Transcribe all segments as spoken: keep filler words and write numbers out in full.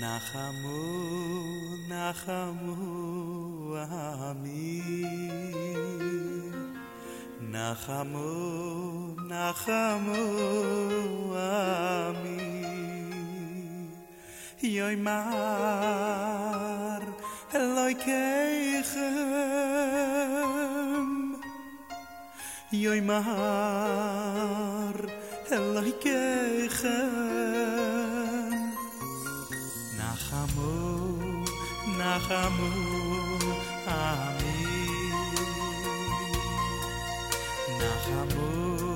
נחמו, נחמו עמי, נחמו, נחמו עמי, יאמר אלוהיכם, יאמר אלוהיכם, נחמו, נחמו עמי, נחמו,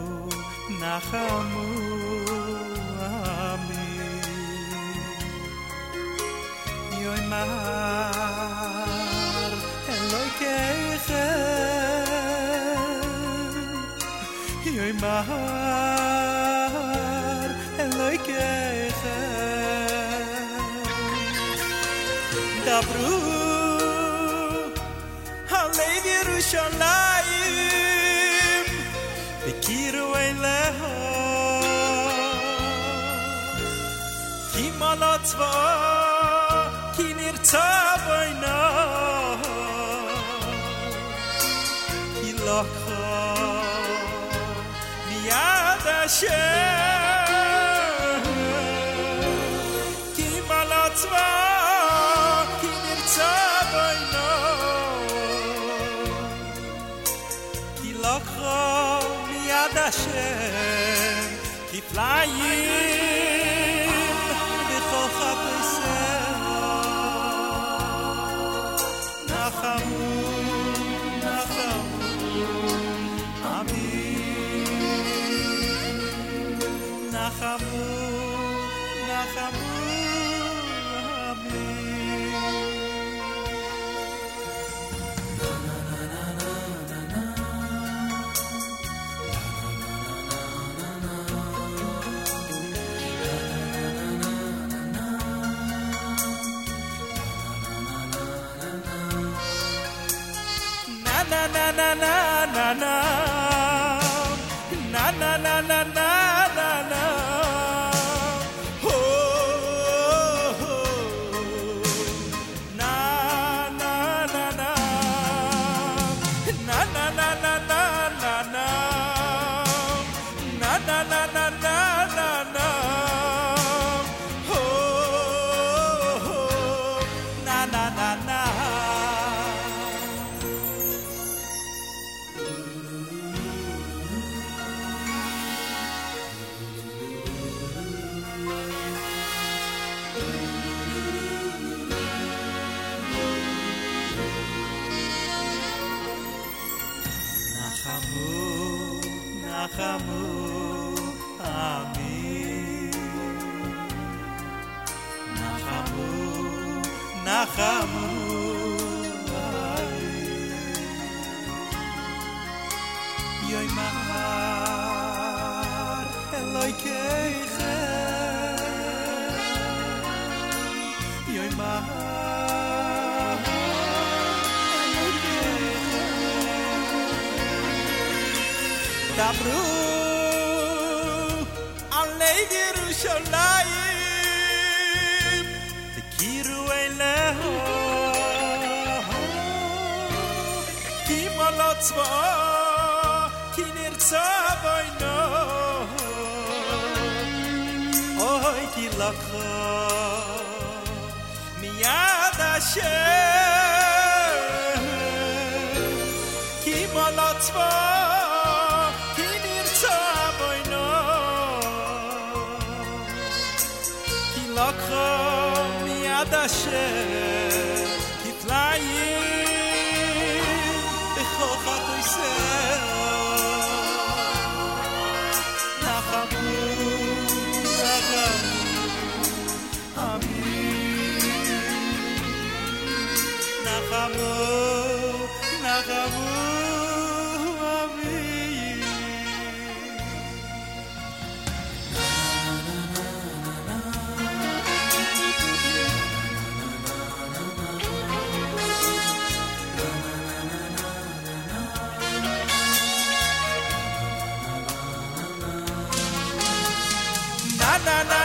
נחמו עמי, יאמר אלוהיכם, יאמר אלוהיכם, דברו על לב ירושלים, הכירו אליה, כי מלא צבאה, כי נרצה בינה, כי לקחה מיד השם, כי מלא צבאה, כי נרצה בינה, כי לקחה מיד השם, כפליים בכל חפשיה, נחמו, נחמו עמי, נחמו, נחמו עמי. Na na na na na na na na na na na na oh na na na na na na na na na na na na na na na na oh na na na na. נחמו עמי, נחמו, נחמו עמי, יאמר אלוהיכם, יאמר דברו על לב ירושלים, הכירו אליה, כי מלא צבאה, כי נרצה בינה, אוי כי לקחה מיד השם, כי מלא צבאה, לקחה מיד השם, כפליים בכל חפשיה, נחמו, נחמו עמי, נחמו, נחמו na na